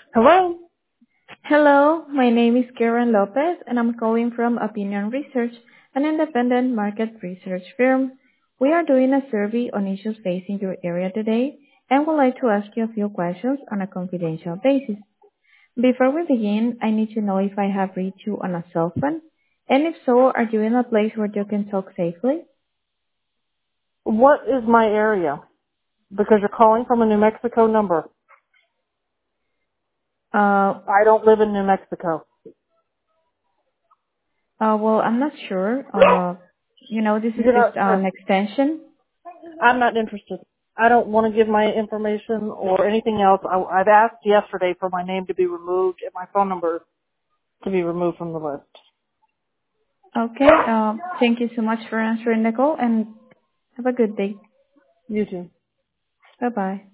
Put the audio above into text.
Hello? Hello, my name is Karen Lopez, and I'm calling from Opinion Research, an independent market research firm. We are doing a survey on issues facing your area today and would like to ask you a few questions on a confidential basis. Before we begin, I need to know if I have reached you on a cell phone, and if so, are you in a place where you can talk safely? What is my area? Because you're calling from a New Mexico number. Uh, I don't live in New Mexico. well, I'm not sure. This is You're just not an sure. extension. I'm not interested. I don't want to give my information or anything else. I've asked yesterday for my name to be removed and my phone number to be removed from the list. Okay, thank you so much for answering the call, and have a good day. You too. Bye-bye.